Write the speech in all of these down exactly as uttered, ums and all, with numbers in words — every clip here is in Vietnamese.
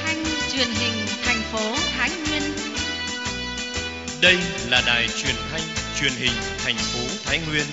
thanh truyền hình thành phố Thái Nguyên. Đây là đài truyền thanh truyền hình thành phố Thái Nguyên.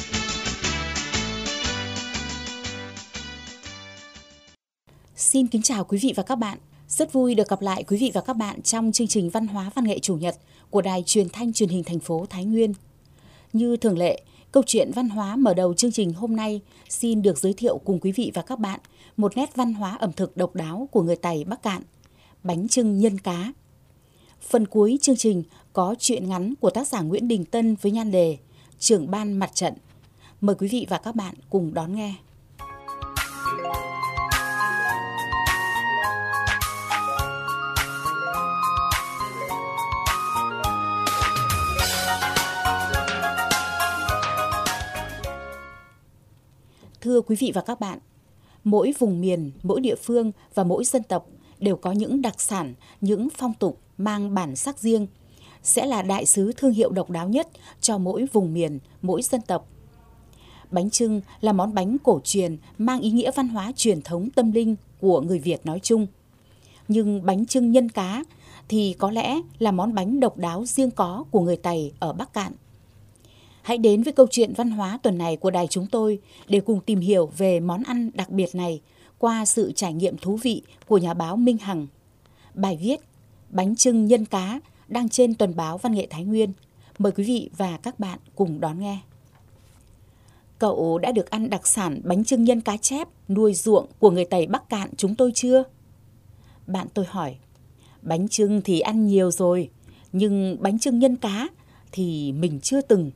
Xin kính chào quý vị và các bạn. Rất vui được gặp lại quý vị và các bạn trong chương trình Văn hóa Văn nghệ Chủ nhật của đài truyền thanh truyền hình thành phố Thái Nguyên. Như thường lệ, câu chuyện văn hóa mở đầu chương trình hôm nay xin được giới thiệu cùng quý vị và các bạn một nét văn hóa ẩm thực độc đáo của người Tày Bắc Cạn, bánh chưng nhân cá. Phần cuối chương trình có truyện ngắn của tác giả Nguyễn Đình Tân với nhan đề Trưởng ban mặt trận. Mời quý vị và các bạn cùng đón nghe. Thưa quý vị và các bạn, mỗi vùng miền, mỗi địa phương và mỗi dân tộc đều có những đặc sản, những phong tục mang bản sắc riêng, sẽ là đại sứ thương hiệu độc đáo nhất cho mỗi vùng miền, mỗi dân tộc. Bánh chưng là món bánh cổ truyền mang ý nghĩa văn hóa truyền thống tâm linh của người Việt nói chung. Nhưng bánh chưng nhân cá thì có lẽ là món bánh độc đáo riêng có của người Tày ở Bắc Cạn. Hãy đến với câu chuyện văn hóa tuần này của đài chúng tôi để cùng tìm hiểu về món ăn đặc biệt này qua sự trải nghiệm thú vị của nhà báo Minh Hằng. Bài viết Bánh chưng nhân cá đăng trên tuần báo Văn nghệ Thái Nguyên. Mời quý vị và các bạn cùng đón nghe. Cậu đã được ăn đặc sản bánh chưng nhân cá chép nuôi ruộng của người Tày Bắc Cạn chúng tôi chưa? Bạn tôi hỏi. Bánh chưng thì ăn nhiều rồi, nhưng bánh chưng nhân cá thì mình chưa từng.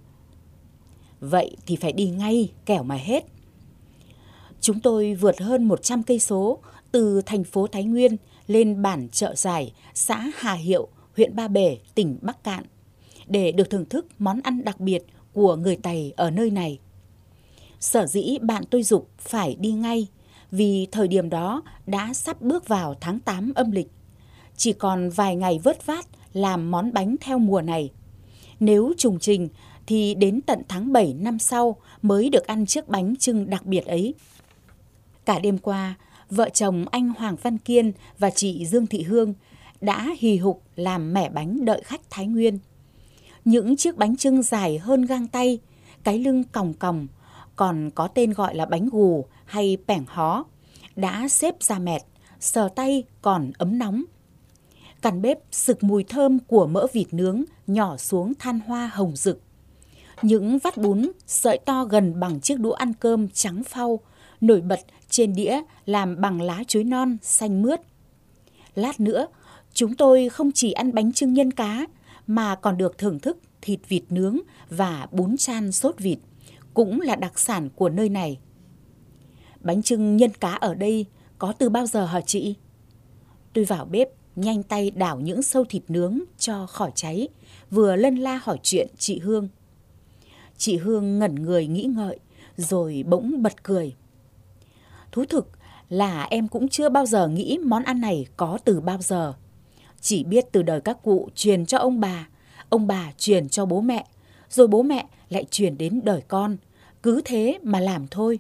Vậy thì phải đi ngay, kẻo mà hết. Chúng tôi vượt hơn một trăm cây số từ thành phố Thái Nguyên lên bản Chợ Giải, xã Hà Hiệu, huyện Ba Bể, tỉnh Bắc Cạn, để được thưởng thức món ăn đặc biệt của người Tày ở nơi này. Sở dĩ bạn tôi giục phải đi ngay vì thời điểm đó đã sắp bước vào tháng tám âm lịch. Chỉ còn vài ngày vớt vát làm món bánh theo mùa này. Nếu trùng trình thì đến tận tháng bảy năm sau mới được ăn chiếc bánh chưng đặc biệt ấy. Cả đêm qua, vợ chồng anh Hoàng Văn Kiên và chị Dương Thị Hương đã hì hục làm mẻ bánh đợi khách Thái Nguyên. Những chiếc bánh chưng dài hơn gang tay, cái lưng còng còng, còn có tên gọi là bánh gù hay pẻng hó, đã xếp ra mẹt, sờ tay còn ấm nóng. Căn bếp sực mùi thơm của mỡ vịt nướng nhỏ xuống than hoa hồng rực. Những vắt bún sợi to gần bằng chiếc đũa ăn cơm trắng phau nổi bật trên đĩa làm bằng lá chuối non xanh mướt. Lát nữa, chúng tôi không chỉ ăn bánh chưng nhân cá mà còn được thưởng thức thịt vịt nướng và bún chan sốt vịt, cũng là đặc sản của nơi này. Bánh chưng nhân cá ở đây có từ bao giờ hả chị? Tôi vào bếp, nhanh tay đảo những sâu thịt nướng cho khỏi cháy, vừa lân la hỏi chuyện chị Hương. Chị Hương ngẩn người nghĩ ngợi, rồi bỗng bật cười. Thú thực là em cũng chưa bao giờ nghĩ món ăn này có từ bao giờ. Chỉ biết từ đời các cụ truyền cho ông bà, ông bà truyền cho bố mẹ, rồi bố mẹ lại truyền đến đời con, cứ thế mà làm thôi.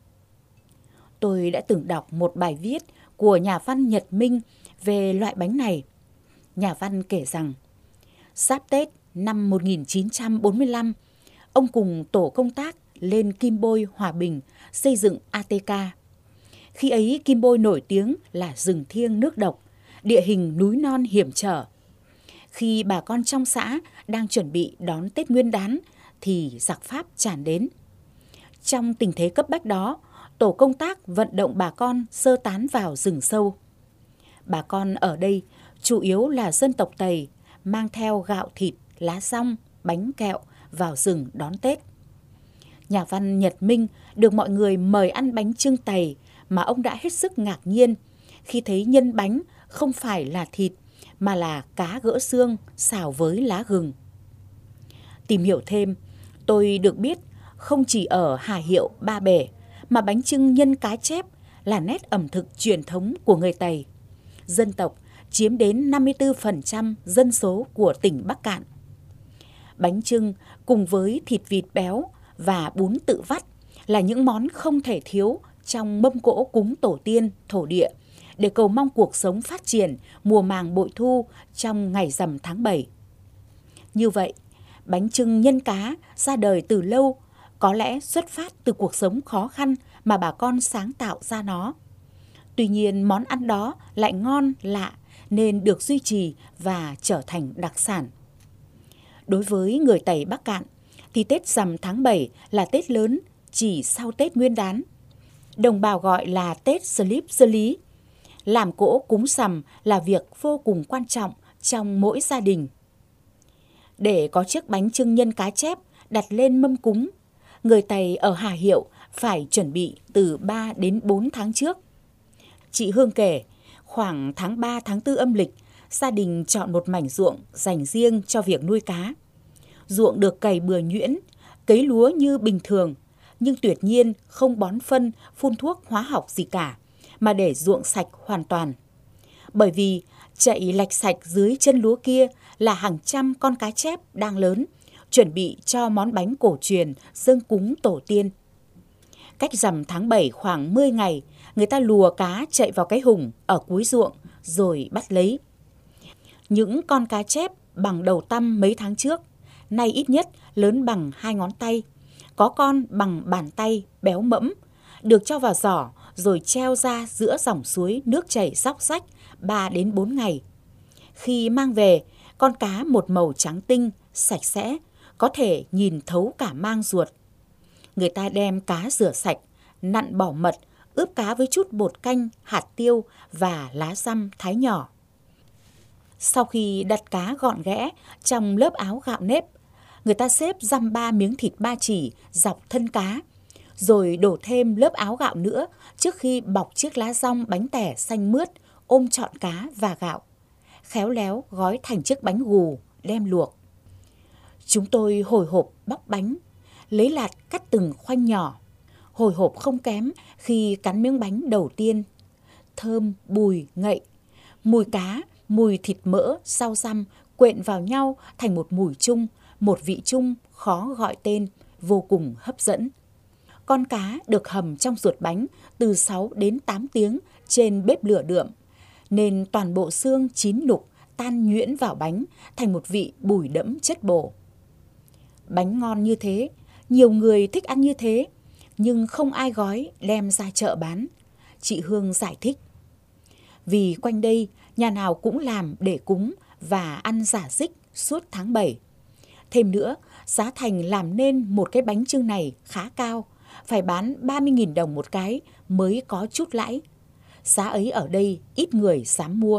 Tôi đã từng đọc một bài viết của nhà văn Nhật Minh về loại bánh này. Nhà văn kể rằng, giáp Tết năm một nghìn chín trăm bốn mươi lăm, ông cùng tổ công tác lên Kim Bôi, Hòa Bình xây dựng a tê ca. Khi ấy Kim Bôi nổi tiếng là rừng thiêng nước độc, địa hình núi non hiểm trở. Khi bà con trong xã đang chuẩn bị đón Tết Nguyên đán thì giặc Pháp tràn đến. Trong tình thế cấp bách đó, tổ công tác vận động bà con sơ tán vào rừng sâu. Bà con ở đây chủ yếu là dân tộc Tày, mang theo gạo thịt, lá dong, bánh kẹo vào rừng đón Tết. Nhà văn Nhật Minh được mọi người mời ăn bánh chưng Tày mà ông đã hết sức ngạc nhiên khi thấy nhân bánh không phải là thịt mà là cá gỡ xương xào với lá gừng. Tìm hiểu thêm, tôi được biết không chỉ ở Hà Hiệu, Ba Bể mà bánh chưng nhân cá chép là nét ẩm thực truyền thống của người Tày. Dân tộc chiếm đến năm mươi tư phần trăm dân số của tỉnh Bắc Cạn. Bánh chưng cùng với thịt vịt béo và bún tự vắt là những món không thể thiếu trong mâm cỗ cúng tổ tiên, thổ địa để cầu mong cuộc sống phát triển, mùa màng bội thu trong ngày rằm tháng bảy. Như vậy, bánh chưng nhân cá ra đời từ lâu, có lẽ xuất phát từ cuộc sống khó khăn mà bà con sáng tạo ra nó. Tuy nhiên, món ăn đó lại ngon, lạ nên được duy trì và trở thành đặc sản. Đối với người Tây Bắc Cạn, thì Tết rằm tháng bảy là Tết lớn chỉ sau Tết Nguyên đán. Đồng bào gọi là Tết Slip Sơ Lý. Làm cỗ cúng rằm là việc vô cùng quan trọng trong mỗi gia đình. Để có chiếc bánh chưng nhân cá chép đặt lên mâm cúng, người Tây ở Hà Hiệu phải chuẩn bị từ ba đến bốn tháng trước. Chị Hương kể, khoảng tháng ba tháng tư âm lịch, gia đình chọn một mảnh ruộng dành riêng cho việc nuôi cá. Ruộng được cày bừa nhuyễn, cấy lúa như bình thường, nhưng tuyệt nhiên không bón phân, phun thuốc hóa học gì cả, mà để ruộng sạch hoàn toàn. Bởi vì chạy lạch sạch dưới chân lúa kia là hàng trăm con cá chép đang lớn, chuẩn bị cho món bánh cổ truyền dâng cúng tổ tiên. Cách rằm tháng bảy khoảng mười ngày, người ta lùa cá chạy vào cái hùng ở cuối ruộng rồi bắt lấy. Những con cá chép bằng đầu tăm mấy tháng trước, nay ít nhất lớn bằng hai ngón tay, có con bằng bàn tay béo mẫm, được cho vào giỏ rồi treo ra giữa dòng suối nước chảy róc rách ba đến bốn ngày. Khi mang về, con cá một màu trắng tinh, sạch sẽ, có thể nhìn thấu cả mang ruột. Người ta đem cá rửa sạch, nặn bỏ mật, ướp cá với chút bột canh, hạt tiêu và lá dăm thái nhỏ. Sau khi đặt cá gọn ghẽ trong lớp áo gạo nếp, người ta xếp dăm ba miếng thịt ba chỉ dọc thân cá, rồi đổ thêm lớp áo gạo nữa trước khi bọc chiếc lá dong bánh tẻ xanh mướt ôm trọn cá và gạo, khéo léo gói thành chiếc bánh gù đem luộc. Chúng tôi hồi hộp bóc bánh, lấy lạt cắt từng khoanh nhỏ, hồi hộp không kém khi cắn miếng bánh đầu tiên. Thơm, bùi, ngậy, mùi cá, mùi thịt mỡ, rau răm quện vào nhau thành một mùi chung, một vị chung khó gọi tên, vô cùng hấp dẫn. Con cá được hầm trong ruột bánh từ sáu đến tám tiếng trên bếp lửa đượm, nên toàn bộ xương chín nục tan nhuyễn vào bánh thành một vị bùi đẫm chất bổ. Bánh ngon như thế, nhiều người thích ăn như thế, nhưng không ai gói đem ra chợ bán. Chị Hương giải thích. Vì quanh đây, nhà nào cũng làm để cúng và ăn rả rích suốt tháng bảy. Thêm nữa, giá thành làm nên một cái bánh chưng này khá cao, phải bán ba mươi nghìn đồng một cái mới có chút lãi. Giá ấy ở đây ít người dám mua.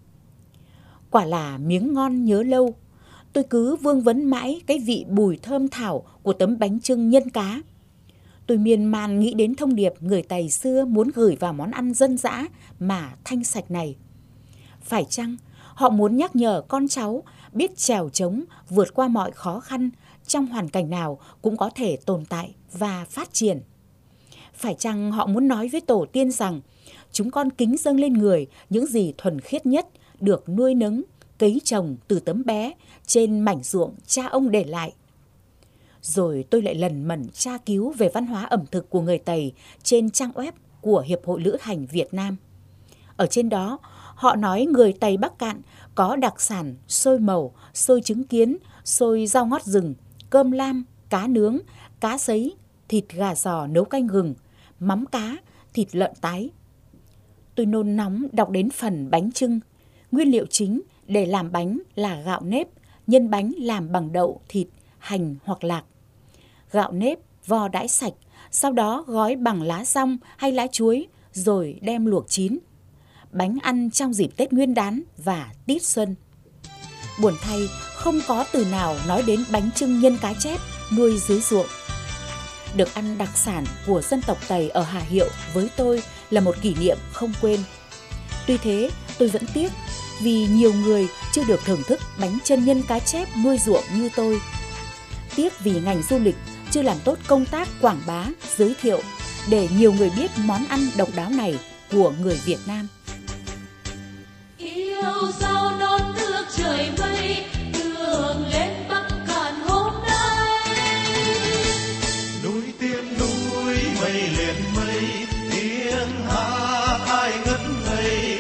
Quả là miếng ngon nhớ lâu. Tôi cứ vương vấn mãi cái vị bùi thơm thảo của tấm bánh chưng nhân cá. Tôi miên man nghĩ đến thông điệp người Tày xưa muốn gửi vào món ăn dân dã mà thanh sạch này. Phải chăng họ muốn nhắc nhở con cháu biết trèo trống vượt qua mọi khó khăn, trong hoàn cảnh nào cũng có thể tồn tại và phát triển? Phải chăng họ muốn nói với tổ tiên rằng chúng con kính dâng lên người những gì thuần khiết nhất được nuôi nấng, cấy trồng từ tấm bé trên mảnh ruộng cha ông để lại? Rồi tôi lại lần mần tra cứu về văn hóa ẩm thực của người Tày trên trang web của Hiệp hội Lữ hành Việt Nam. Ở trên đó, họ nói người Tây Bắc Cạn có đặc sản xôi màu, xôi trứng kiến, xôi rau ngót rừng, cơm lam, cá nướng, cá sấy, thịt gà giò nấu canh gừng, mắm cá, thịt lợn tái. Tôi nôn nóng đọc đến phần bánh chưng. Nguyên liệu chính để làm bánh là gạo nếp, nhân bánh làm bằng đậu, thịt, hành hoặc lạc. Gạo nếp vo đãi sạch, sau đó gói bằng lá dong hay lá chuối rồi đem luộc chín. Bánh ăn trong dịp Tết Nguyên đán và Tít Xuân. Buồn thay, không có từ nào nói đến bánh chưng nhân cá chép nuôi dưới ruộng. Được ăn đặc sản của dân tộc Tày ở Hà Hiệu với tôi là một kỷ niệm không quên. Tuy thế, tôi vẫn tiếc vì nhiều người chưa được thưởng thức bánh chân nhân cá chép nuôi ruộng như tôi. Tiếc vì ngành du lịch chưa làm tốt công tác quảng bá, giới thiệu để nhiều người biết món ăn độc đáo này của người Việt Nam. Yêu sao non nước trời mây, đường lên Bắc Cạn hôm nay. Núi tiên núi mây liền mây, tiếng hát ai ngất ngây.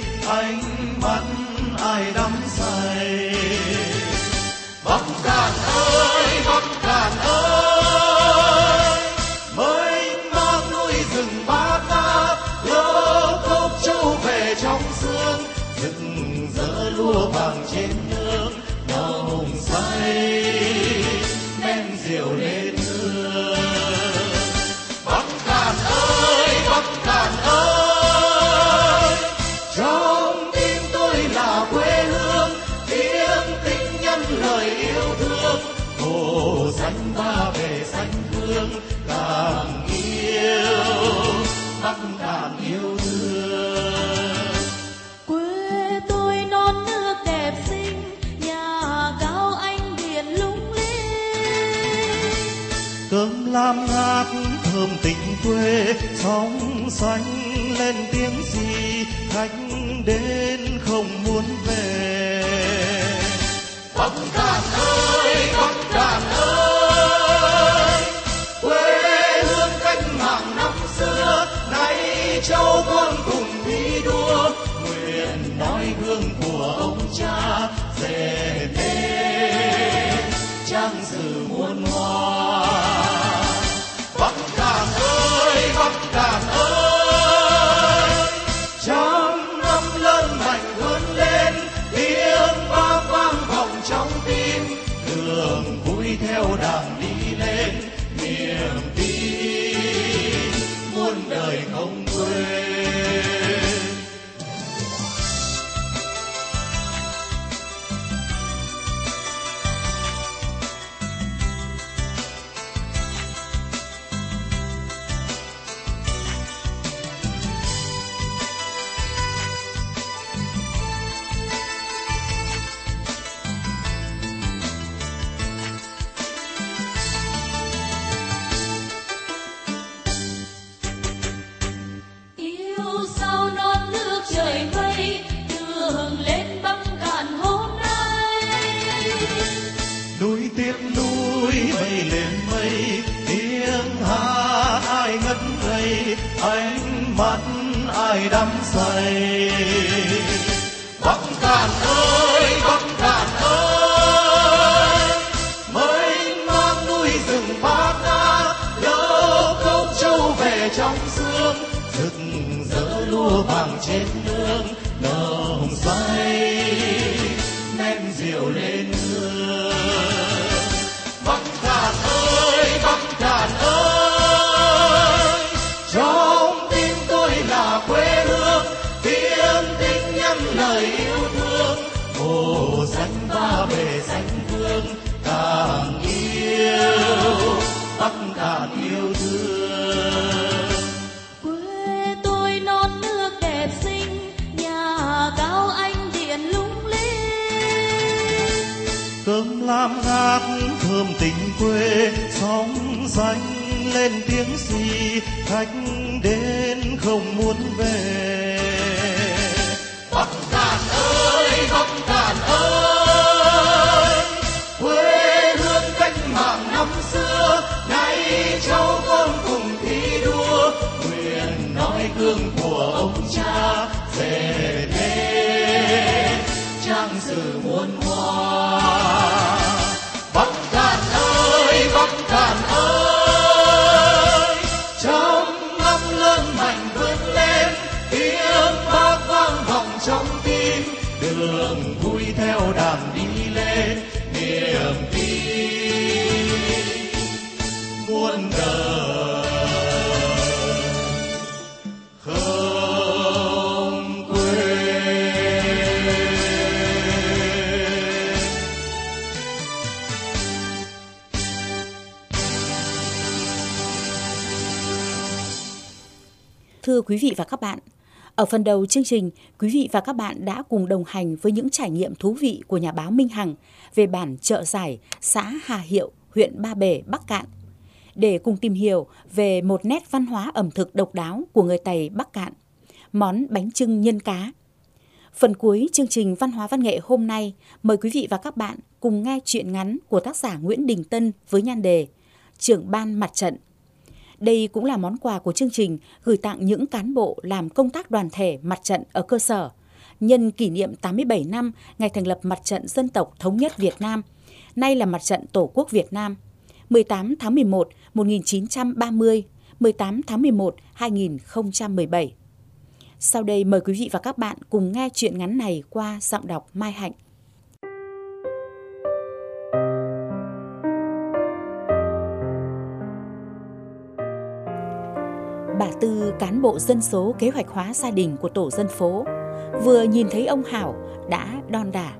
mắt ai đắm say. Bắc Cạn ơi, Bắc Cạn ơi, mênh mang núi rừng Bát Ngát, lỡ khóc trâu về trong sương, rực rỡ lúa vàng trên nương, nồng say men rượu lên hương. Bắc Cạn ơi, Bắc Cạn ơi, trong tim tôi là quê hương, tiếng tình nhân lời yêu thương, hồ xanh ba bể xanh hương, càng yêu Bắc càng yêu thương. Quê tôi non nước đẹp xinh, nhà cao anh điện lung linh. Cơm lam ngát thơm tình quê, sóng xanh lên tiếng gì, khách đến không muốn về. Bắc Cạn ơi, Bắc Cạn ơi, quê hương cách mạng năm xưa, nay châu con cùng thi đua, nguyện nói gương của ông cha dệt nên trang sử muôn hoa. Bắc Cạn ơi, Bắc Cạn ơi, trăm năm lớn mạnh vươn lên, tiếng Bác vang vọng trong tim, đường vui theo đảng đi lên, niềm tin muôn đời không quên. Yêu sao non nước trời mây, đường lên Bắc Cạn hôm nay. Núi tiếp núi mây lên mây, tiếng hát ai ngất ngây, ánh mắt ai đắm say. Bắc Cạn ơi, Bắc Cạn ơi, mênh mang núi rừng Bát Ngát, lỡ khóc trâu về trong sương, rực rỡ lúa vàng trên nương, nồng say men rượu lên hương. Bắc Cạn ơi, Bắc Cạn ơi, trong tim tôi là quê hương, tiếng tình nhân lời yêu thương, hồ xanh ba bể xanh hương, càng yêu Bắc Cạn yêu thương. Quê tôi non nước đẹp xinh, nhà cao anh điện lung linh. Cơm lam ngát thơm tình quê, sóng xanh lên tiếng gì, khách đến không muốn về. Bắc Cạn ơi, Bắc Cạn ơi, quê hương cách mạng năm xưa, nay châu con cùng thi đua, nguyện nói gương của ông cha dệt nên trang sử muôn hoa. Bắc Cạn ơi, Bắc Cạn ơi, trăm năm lớn mạnh vươn lên, tiếng Bác vang vọng trong tim, đường vui theo đảng đi lên, niềm tin muôn đời không quên. Thưa quý vị và các bạn, ở phần đầu chương trình, quý vị và các bạn đã cùng đồng hành với những trải nghiệm thú vị của nhà báo Minh Hằng về bản Chợ Giải, xã Hà Hiệu, huyện Ba Bể, Bắc Cạn. Để cùng tìm hiểu về một nét văn hóa ẩm thực độc đáo của người Tày Bắc Cạn, món bánh chưng nhân cá. Phần cuối chương trình Văn hóa Văn nghệ hôm nay, mời quý vị và các bạn cùng nghe truyện ngắn của tác giả Nguyễn Đình Tân với nhan đề Trưởng ban mặt trận. Đây cũng là món quà của chương trình gửi tặng những cán bộ làm công tác đoàn thể mặt trận ở cơ sở, nhân kỷ niệm tám mươi bảy năm ngày thành lập Mặt trận Dân tộc Thống nhất Việt Nam, nay là Mặt trận Tổ quốc Việt Nam, mười tám tháng mười một năm một nghìn chín trăm ba mươi, mười tám tháng mười một năm hai nghìn không trăm mười bảy. Sau đây mời quý vị và các bạn cùng nghe truyện ngắn này qua giọng đọc Mai Hạnh. Bà Tư, cán bộ dân số kế hoạch hóa gia đình của tổ dân phố, vừa nhìn thấy ông Hảo đã đon đả.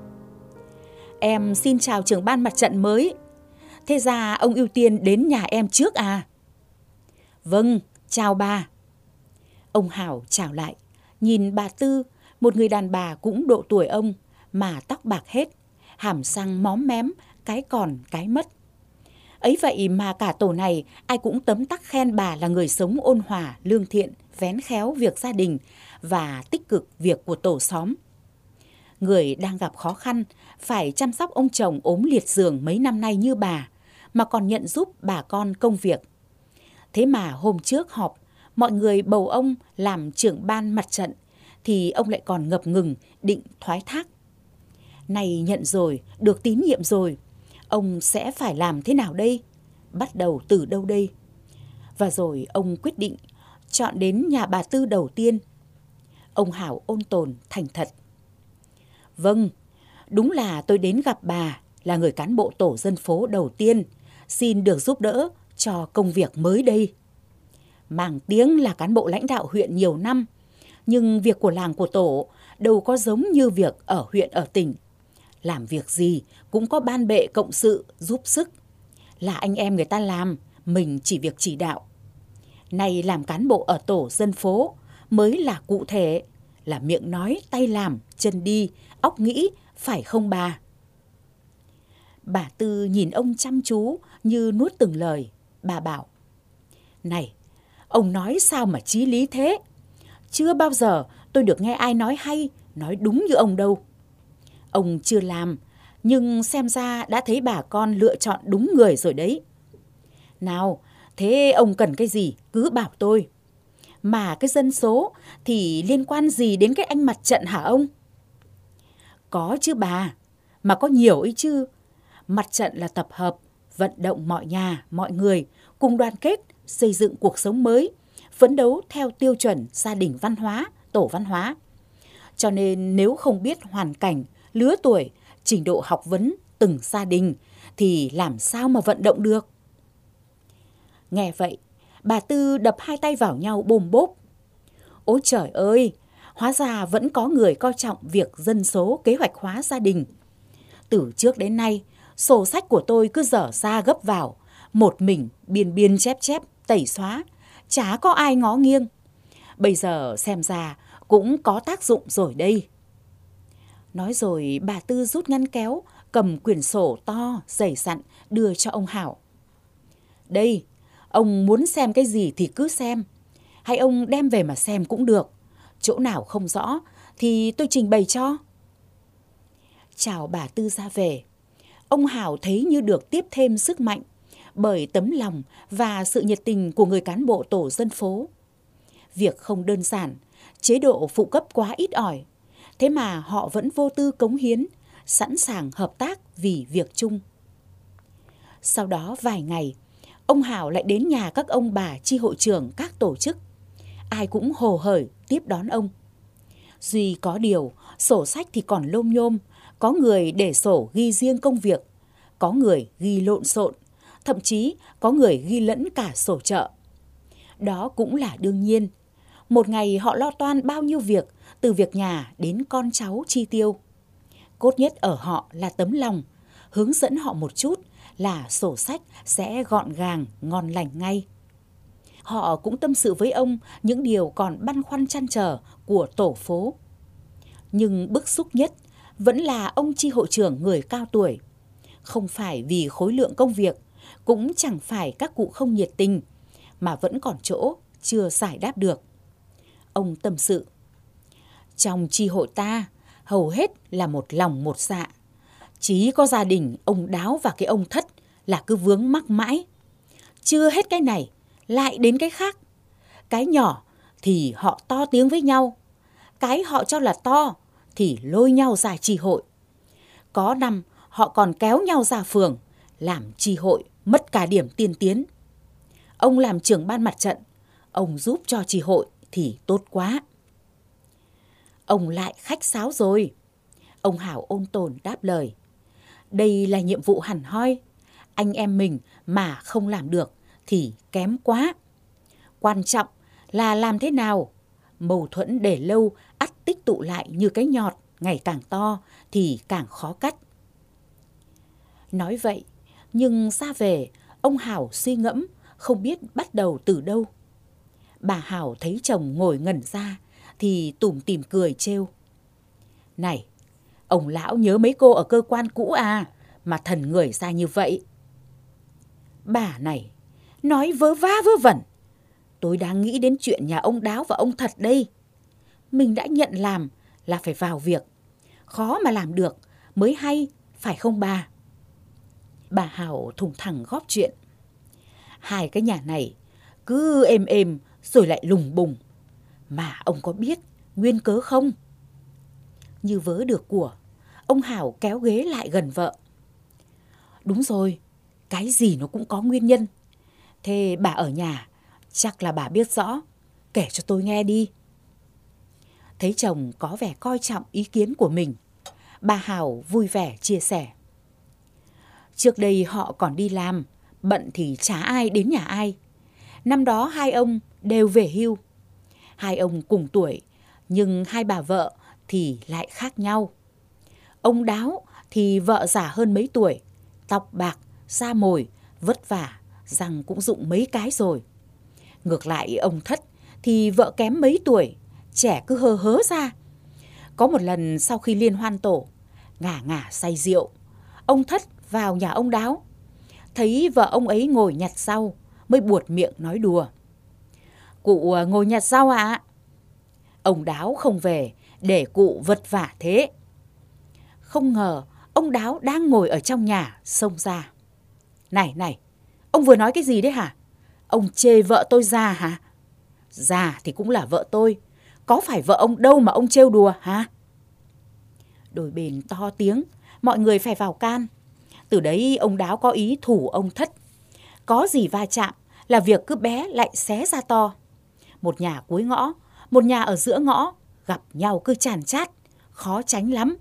Em xin chào trưởng ban mặt trận mới. Thế ra ông ưu tiên đến nhà em trước à? Vâng, chào bà. Ông Hảo chào lại, nhìn bà Tư, một người đàn bà cũng độ tuổi ông, mà tóc bạc hết, hàm răng móm mém, cái còn cái mất. Ấy vậy mà cả tổ này ai cũng tấm tắc khen bà là người sống ôn hòa, lương thiện, vén khéo việc gia đình và tích cực việc của tổ xóm. Người đang gặp khó khăn, phải chăm sóc ông chồng ốm liệt giường mấy năm nay như bà, mà còn nhận giúp bà con công việc. Thế mà hôm trước họp, mọi người bầu ông làm trưởng ban mặt trận, thì ông lại còn ngập ngừng định thoái thác. Này nhận rồi, được tín nhiệm rồi, ông sẽ phải làm thế nào đây? Bắt đầu từ đâu đây? Và rồi ông quyết định chọn đến nhà bà Tư đầu tiên. Ông Hảo ôn tồn thành thật. Vâng, đúng là tôi đến gặp bà, là người cán bộ tổ dân phố đầu tiên, xin được giúp đỡ cho công việc mới đây. Mang tiếng là cán bộ lãnh đạo huyện nhiều năm, nhưng việc của làng của tổ đâu có giống như việc ở huyện ở tỉnh. Làm việc gì cũng có ban bệ cộng sự giúp sức. Là anh em người ta làm, mình chỉ việc chỉ đạo. Này làm cán bộ ở tổ dân phố mới là cụ thể, là miệng nói, tay làm, chân đi, óc nghĩ, phải không bà? Bà Tư nhìn ông chăm chú như nuốt từng lời. Bà bảo, này, ông nói sao mà chí lý thế? Chưa bao giờ tôi được nghe ai nói hay, nói đúng như ông đâu. Ông chưa làm, nhưng xem ra đã thấy bà con lựa chọn đúng người rồi đấy. Nào, thế ông cần cái gì cứ bảo tôi. Mà cái dân số thì liên quan gì đến cái anh mặt trận hả ông? Có chứ bà, mà có nhiều ấy chứ. Mặt trận là tập hợp, vận động mọi nhà, mọi người cùng đoàn kết, xây dựng cuộc sống mới, phấn đấu theo tiêu chuẩn gia đình văn hóa, tổ văn hóa. Cho nên nếu không biết hoàn cảnh, lứa tuổi, trình độ học vấn từng gia đình thì làm sao mà vận động được? Nghe vậy, bà Tư đập hai tay vào nhau bôm bốp. Ôi trời ơi, hóa ra vẫn có người coi trọng việc dân số kế hoạch hóa gia đình. Từ trước đến nay, sổ sách của tôi cứ dở ra gấp vào, một mình biên biên chép chép, tẩy xóa, chả có ai ngó nghiêng. Bây giờ xem ra cũng có tác dụng rồi đây. Nói rồi bà Tư rút ngăn kéo, cầm quyển sổ to, dày dặn đưa cho ông Hảo. Đây, ông muốn xem cái gì thì cứ xem, hay ông đem về mà xem cũng được. Chỗ nào không rõ thì tôi trình bày cho. Chào bà Tư ra về, ông Hảo thấy như được tiếp thêm sức mạnh bởi tấm lòng và sự nhiệt tình của người cán bộ tổ dân phố. Việc không đơn giản, chế độ phụ cấp quá ít ỏi, thế mà họ vẫn vô tư cống hiến, sẵn sàng hợp tác vì việc chung. Sau đó vài ngày, ông Hảo lại đến nhà các ông bà chi hội trưởng các tổ chức. Ai cũng hồ hởi tiếp đón ông. Duy có điều, sổ sách thì còn lôm nhôm, có người để sổ ghi riêng công việc, có người ghi lộn xộn, thậm chí có người ghi lẫn cả sổ chợ. Đó cũng là đương nhiên. Một ngày họ lo toan bao nhiêu việc, từ việc nhà đến con cháu chi tiêu. Cốt nhất ở họ là tấm lòng, hướng dẫn họ một chút là sổ sách sẽ gọn gàng, ngon lành ngay. Họ cũng tâm sự với ông những điều còn băn khoăn trăn trở của tổ phố. Nhưng bức xúc nhất vẫn là ông chi hội trưởng người cao tuổi. Không phải vì khối lượng công việc, cũng chẳng phải các cụ không nhiệt tình, mà vẫn còn chỗ chưa giải đáp được. Ông tâm sự, trong chi hội ta hầu hết là một lòng một dạ. Chỉ có gia đình ông Đáo và cái ông Thất là cứ vướng mắc mãi. Chưa hết cái này, lại đến cái khác. Cái nhỏ thì họ to tiếng với nhau, cái họ cho là to thì lôi nhau ra chi hội. Có năm họ còn kéo nhau ra phường, làm chi hội mất cả điểm tiên tiến. Ông làm trưởng ban mặt trận, ông giúp cho chi hội thì tốt quá. Ông lại khách sáo rồi. Ông Hảo ôn tồn đáp lời. Đây là nhiệm vụ hẳn hoi. Anh em mình mà không làm được thì kém quá. Quan trọng là làm thế nào. Mâu thuẫn để lâu ắt tích tụ lại như cái nhọt, ngày càng to thì càng khó cắt. Nói vậy, nhưng ra về, ông Hảo suy ngẫm, không biết bắt đầu từ đâu. Bà Hảo thấy chồng ngồi ngẩn ra, thì tủm tỉm cười trêu. Này, ông lão nhớ mấy cô ở cơ quan cũ à, mà thần người ra như vậy. Bà này, nói vớ va vớ vẩn. Tôi đang nghĩ đến chuyện nhà ông Đáo và ông Thật đây. Mình đã nhận làm là phải vào việc. Khó mà làm được mới hay, phải không bà? Bà Hảo thùng thẳng góp chuyện. Hai cái nhà này cứ êm êm rồi lại lùng bùng. Mà ông có biết nguyên cớ không? Như vớ được của, ông Hảo kéo ghế lại gần vợ. Đúng rồi, cái gì nó cũng có nguyên nhân. Thế bà ở nhà, chắc là bà biết rõ, kể cho tôi nghe đi. Thấy chồng có vẻ coi trọng ý kiến của mình, bà Hảo vui vẻ chia sẻ. Trước đây họ còn đi làm, bận thì chả ai đến nhà ai. Năm đó hai ông đều về hưu. Hai ông cùng tuổi, nhưng hai bà vợ thì lại khác nhau. Ông Đáo thì vợ già hơn mấy tuổi, tóc bạc, da mồi, vất vả, răng cũng rụng mấy cái rồi. Ngược lại ông Thất thì vợ kém mấy tuổi, trẻ cứ hơ hớ ra. Có một lần sau khi liên hoan tổ, ngả ngả say rượu, ông Thất vào nhà ông Đáo. Thấy vợ ông ấy ngồi nhặt rau, mới buột miệng nói đùa. Cụ ngồi nhặt rau ạ? À? Ông Đáo không về, để cụ vất vả thế. Không ngờ ông Đáo đang ngồi ở trong nhà, xông ra. Này này, ông vừa nói cái gì đấy hả? Ông chê vợ tôi già hả? Già thì cũng là vợ tôi, có phải vợ ông đâu mà ông trêu đùa hả? Đôi bên to tiếng, mọi người phải vào can. Từ đấy ông Đáo có ý thủ ông Thất. Có gì va chạm là việc cứ bé lại xé ra to. Một nhà cuối ngõ, một nhà ở giữa ngõ, gặp nhau cứ chàn chát, khó tránh lắm.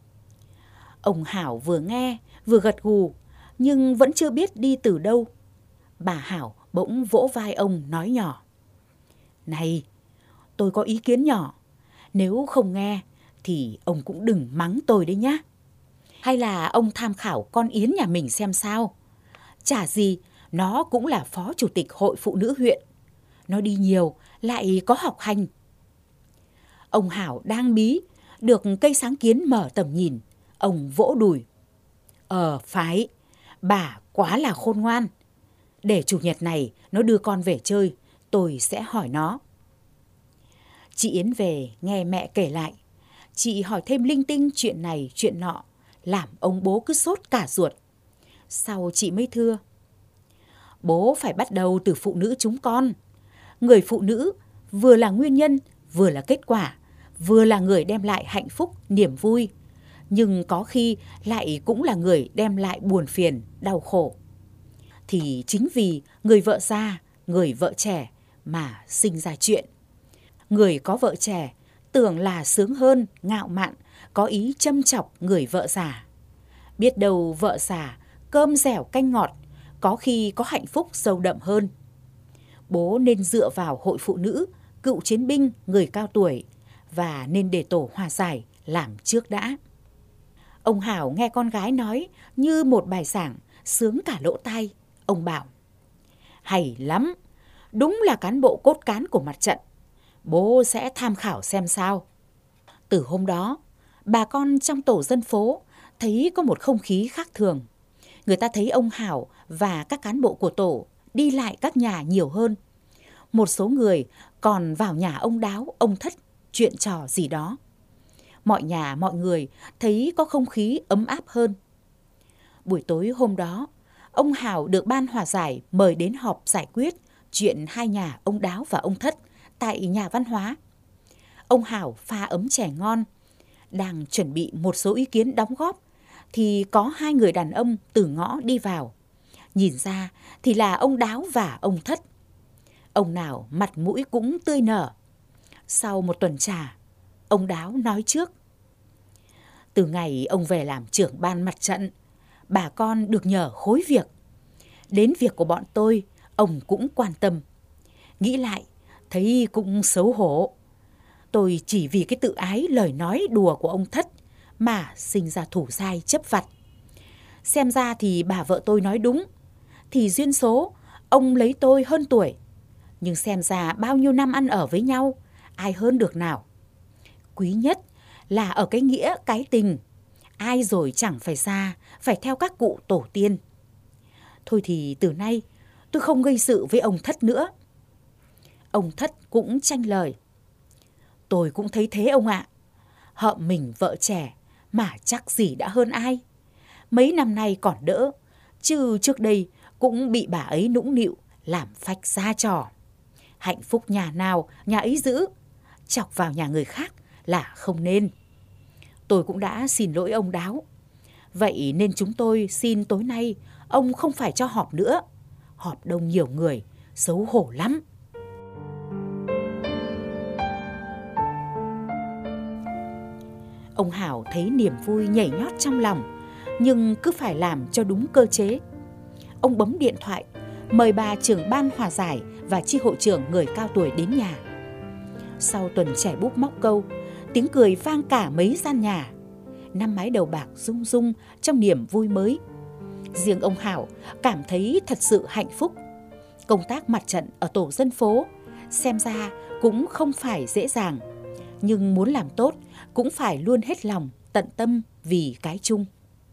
Ông Hảo vừa nghe, vừa gật gù, nhưng vẫn chưa biết đi từ đâu. Bà Hảo bỗng vỗ vai ông nói nhỏ. Này, tôi có ý kiến nhỏ. Nếu không nghe, thì ông cũng đừng mắng tôi đấy nhá. Hay là ông tham khảo con Yến nhà mình xem sao. Chả gì, nó cũng là phó chủ tịch hội phụ nữ huyện. Nó đi nhiều, lại có học hành. Ông Hảo đang bí, được cây sáng kiến mở tầm nhìn. Ông vỗ đùi. Ờ, phải, bà quá là khôn ngoan. Để chủ nhật này nó đưa con về chơi, tôi sẽ hỏi nó. Chị Yến về nghe mẹ kể lại. Chị hỏi thêm linh tinh chuyện này chuyện nọ, làm ông bố cứ sốt cả ruột. Sau chị mới thưa. Bố phải bắt đầu từ phụ nữ chúng con. Người phụ nữ vừa là nguyên nhân, vừa là kết quả, vừa là người đem lại hạnh phúc, niềm vui. Nhưng có khi lại cũng là người đem lại buồn phiền, đau khổ. Thì chính vì người vợ già, người vợ trẻ mà sinh ra chuyện. Người có vợ trẻ tưởng là sướng hơn, ngạo mạn, có ý châm chọc người vợ già. Biết đâu vợ già, cơm dẻo canh ngọt, có khi có hạnh phúc sâu đậm hơn. Bố nên dựa vào hội phụ nữ, cựu chiến binh, người cao tuổi, và nên để tổ hòa giải làm trước đã. Ông Hảo nghe con gái nói như một bài giảng, sướng cả lỗ tai. Ông bảo, hay lắm, đúng là cán bộ cốt cán của mặt trận. Bố sẽ tham khảo xem sao. Từ hôm đó, bà con trong tổ dân phố thấy có một không khí khác thường. Người ta thấy ông Hảo và các cán bộ của tổ đi lại các nhà nhiều hơn. Một số người còn vào nhà ông Đáo, ông Thất, chuyện trò gì đó. Mọi nhà mọi người thấy có không khí ấm áp hơn. Buổi tối hôm đó, ông Hảo được ban hòa giải mời đến họp giải quyết chuyện hai nhà ông Đáo và ông Thất tại nhà văn hóa. Ông Hảo pha ấm chè ngon, Đang chuẩn bị một số ý kiến đóng góp thì có hai người đàn ông từ ngõ đi vào. Nhìn ra thì là ông Đáo và ông Thất. Ông nào mặt mũi cũng tươi nở. Sau một tuần trà, ông Đáo nói trước. Từ ngày ông về làm trưởng ban mặt trận, bà con được nhờ khối việc. Đến việc của bọn tôi, ông cũng quan tâm. Nghĩ lại, thấy cũng xấu hổ. Tôi chỉ vì cái tự ái lời nói đùa của ông Thất mà sinh ra thủ dai chấp vặt. Xem ra thì bà vợ tôi nói đúng. Thì duyên số, ông lấy tôi hơn tuổi. Nhưng xem ra bao nhiêu năm ăn ở với nhau, ai hơn được nào. Quý nhất là ở cái nghĩa cái tình. Ai rồi chẳng phải xa, phải theo các cụ tổ tiên. Thôi thì từ nay tôi không gây sự với ông Thất nữa. Ông Thất cũng tranh lời. Tôi cũng thấy thế ông ạ. Hợm mình vợ trẻ mà chắc gì đã hơn ai. Mấy năm nay còn đỡ, chứ trước đây cũng bị bà ấy nũng nịu làm phách ra trò. Hạnh phúc nhà nào nhà ấy giữ, chọc vào nhà người khác là không nên. Tôi cũng đã xin lỗi ông Đáo. Vậy nên chúng tôi xin tối nay ông không phải cho họp nữa. Họp đông nhiều người, xấu hổ lắm. Ông Hảo thấy niềm vui nhảy nhót trong lòng, nhưng cứ phải làm cho đúng cơ chế. Ông bấm điện thoại, mời bà trưởng ban hòa giải và chi hội trưởng người cao tuổi đến nhà. Sau tuần trẻ búp móc câu, tiếng cười vang cả mấy gian nhà. Năm mái đầu bạc rung rung trong niềm vui mới. Riêng ông Hảo cảm thấy thật sự hạnh phúc. Công tác mặt trận ở tổ dân phố xem ra cũng không phải dễ dàng. Nhưng muốn làm tốt cũng phải luôn hết lòng, tận tâm vì cái chung.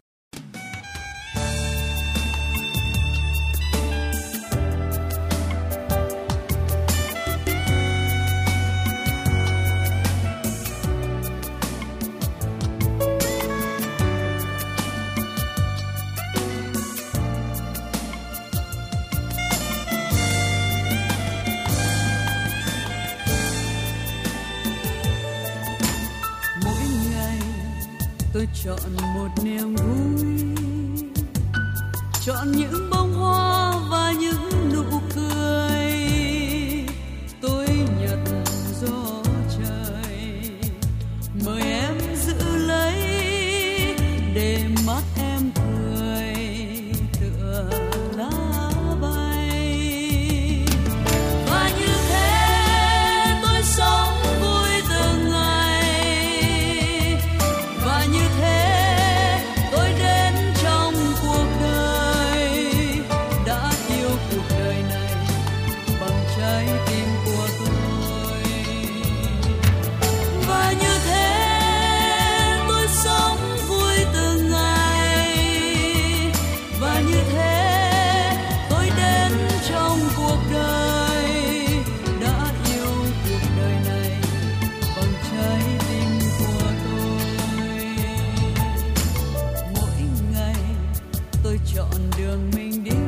Tôi chọn một niềm vui, chọn những bông hoa và những nụ cười. Tôi nhặt gió trời, mời em giữ lấy để mắt em cười tựa lá bay. Và như thế tôi sống vui từng ngày. Và như thế tôi đến trong cuộc đời, đã yêu cuộc đời này bằng trái tim của tôi. Và như thế tôi sống vui từng ngày. Và như thế tôi đến trong cuộc đời, đã yêu cuộc đời này bằng trái tim của tôi. Mỗi ngày tôi chọn đường mình đi,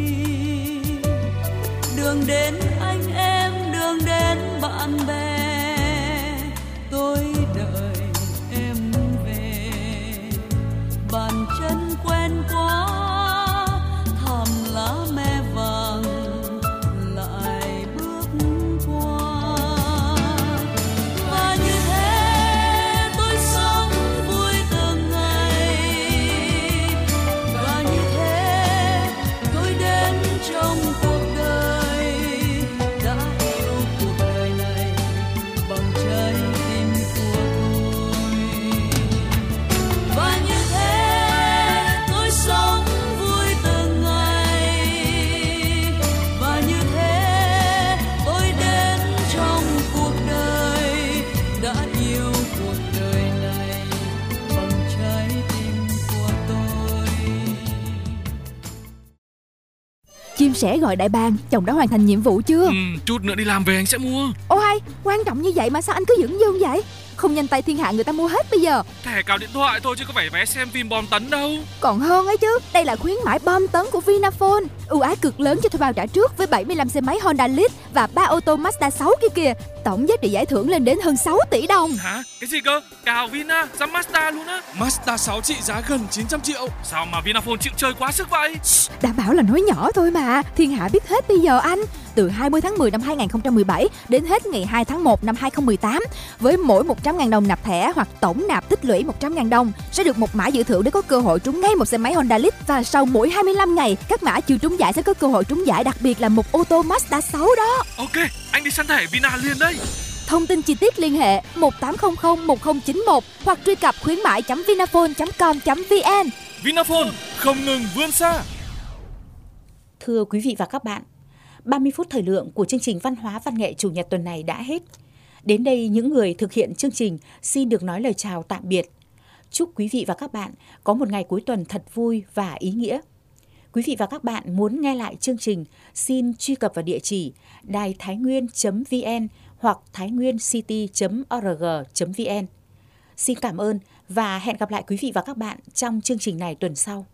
đường đến anh em, đường đến bạn bè. Tôi đợi em về, bàn chân quen quá, thảm lá me vàng lại bước qua. Và như thế tôi sống vui từng ngày. Và như thế tôi đến trong cuộc đời, đã yêu cuộc đời này bằng trái tim của tôi. Và như thế tôi sống vui từng ngày. Và như thế tôi đến trong cuộc đời, đã yêu cuộc đời này bằng trái tim của tôi. Chim sẻ gọi đại bàng, chồng đã hoàn thành nhiệm vụ chưa? Ừ, chút nữa đi làm về anh sẽ mua. Ô hay, quan trọng như vậy mà sao anh cứ dửng dưng vậy? Không nhanh tay thiên hạ người ta mua hết bây giờ. Thẻ cào điện thoại thôi chứ có phải vé xem phim bom tấn đâu. Còn hơn ấy chứ, đây là khuyến mãi bom tấn của Vinaphone. Ưu ái cực lớn cho thuê bao trả trước với bảy mươi lăm xe máy Honda Lead và ba ô tô Mazda sáu kia kìa. Tổng giá trị giải thưởng lên đến hơn sáu tỷ đồng. Hả? Cái gì cơ? Cả Vina, ra Mazda luôn á. Mazda sáu trị giá gần chín trăm triệu. Sao mà Vinaphone chịu chơi quá sức vậy? Đã bảo là nói nhỏ thôi mà, thiên hạ biết hết bây giờ anh. Từ hai mươi tháng mười năm hai nghìn không trăm mười bảy đến hết ngày hai tháng một năm hai nghìn không trăm mười tám, với mỗi một trăm nghìn đồng nạp thẻ hoặc tổng nạp tích lũy một trăm nghìn đồng sẽ được một mã dự thưởng để có cơ hội trúng ngay một xe máy Honda Lead. Và sau mỗi hai mươi lăm ngày, các mã chưa trúng giải sẽ có cơ hội trúng giải đặc biệt là một ô tô Mazda sáu đó. Ok, anh đi săn thẻ Vina liền đây. Thông tin chi tiết liên hệ một tám không không một không chín một hoặc truy cập khuyến mại chấm vinaphone chấm com chấm vn. Vinaphone không ngừng vươn xa. Thưa quý vị và các bạn, ba mươi phút thời lượng của chương trình Văn hóa Văn nghệ Chủ nhật tuần này đã hết. Đến đây, những người thực hiện chương trình xin được nói lời chào tạm biệt. Chúc quý vị và các bạn có một ngày cuối tuần thật vui và ý nghĩa. Quý vị và các bạn muốn nghe lại chương trình, xin truy cập vào địa chỉ đài thái nguyên chấm vn hoặc thái nguyên city chấm org chấm vn. Xin cảm ơn và hẹn gặp lại quý vị và các bạn trong chương trình này tuần sau.